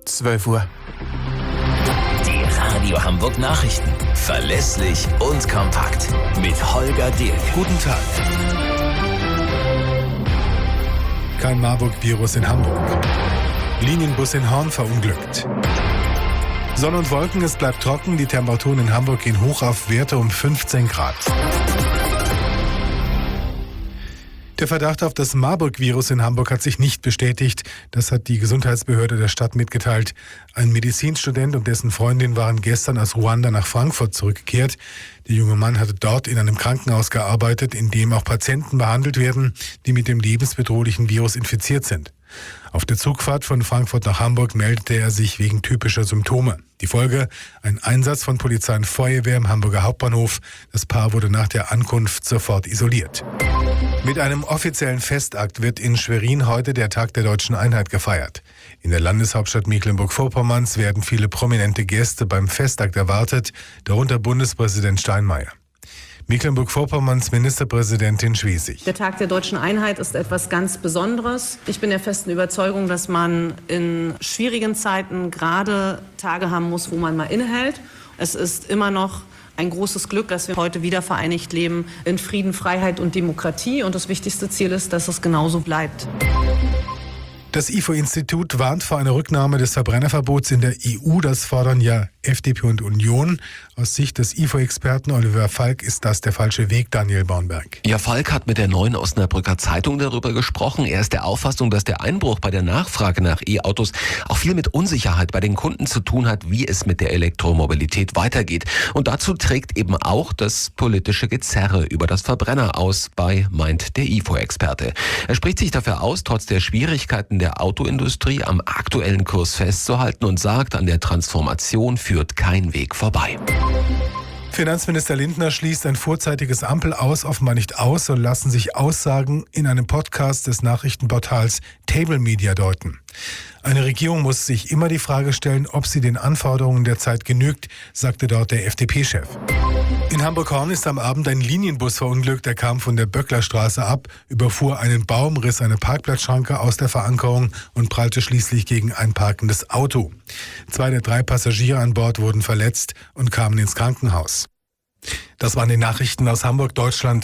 12 Uhr. Die Radio Hamburg Nachrichten. Verlässlich und kompakt. Mit Holger Dilk. Guten Tag. Kein Marburg-Virus in Hamburg. Linienbus in Horn verunglückt. Sonne und Wolken, es bleibt trocken. Die Temperaturen in Hamburg gehen hoch auf Werte um 15 Grad. Der Verdacht auf das Marburg-Virus in Hamburg hat sich nicht bestätigt. Das hat die Gesundheitsbehörde der Stadt mitgeteilt. Ein Medizinstudent und dessen Freundin waren gestern aus Ruanda nach Frankfurt zurückgekehrt. Der junge Mann hatte dort in einem Krankenhaus gearbeitet, in dem auch Patienten behandelt werden, die mit dem lebensbedrohlichen Virus infiziert sind. Auf der Zugfahrt von Frankfurt nach Hamburg meldete er sich wegen typischer Symptome. Die Folge: ein Einsatz von Polizei und Feuerwehr im Hamburger Hauptbahnhof. Das Paar wurde nach der Ankunft sofort isoliert. Mit einem offiziellen Festakt wird in Schwerin heute der Tag der Deutschen Einheit gefeiert. In der Landeshauptstadt Mecklenburg-Vorpommerns werden viele prominente Gäste beim Festakt erwartet, darunter Bundespräsident Steinmeier. Mecklenburg-Vorpommerns Ministerpräsidentin Schwesig. Der Tag der Deutschen Einheit ist etwas ganz Besonderes. Ich bin der festen Überzeugung, dass man in schwierigen Zeiten gerade Tage haben muss, wo man mal innehält. Es ist immer noch ein großes Glück, dass wir heute wieder vereinigt leben in Frieden, Freiheit und Demokratie. Und das wichtigste Ziel ist, dass es genauso bleibt. Das IFO-Institut warnt vor einer Rücknahme des Verbrennerverbots in der EU. Das fordern ja FDP und Union. Aus Sicht des IFO-Experten Oliver Falk ist das der falsche Weg, Daniel Bornberg. Ja, Falk hat mit der Neuen Osnabrücker Zeitung darüber gesprochen. Er ist der Auffassung, dass der Einbruch bei der Nachfrage nach E-Autos auch viel mit Unsicherheit bei den Kunden zu tun hat, wie es mit der Elektromobilität weitergeht. Und dazu trägt eben auch das politische Gezerre über das Verbrenner aus bei, meint der IFO-Experte. Er spricht sich dafür aus, trotz der Schwierigkeiten der Autoindustrie am aktuellen Kurs festzuhalten und sagt, an der Transformation führt kein Weg vorbei. Finanzminister Lindner schließt ein vorzeitiges Ampel aus, offenbar nicht aus, so lassen sich Aussagen in einem Podcast des Nachrichtenportals Table Media deuten. Eine Regierung muss sich immer die Frage stellen, ob sie den Anforderungen der Zeit genügt, sagte dort der FDP-Chef. In Hamburg-Horn ist am Abend ein Linienbus verunglückt. Er kam von der Böcklerstraße ab, überfuhr einen Baum, riss eine Parkplatzschranke aus der Verankerung und prallte schließlich gegen ein parkendes Auto. 2 der 3 Passagiere an Bord wurden verletzt und kamen ins Krankenhaus. Das waren die Nachrichten aus Hamburg, Deutschland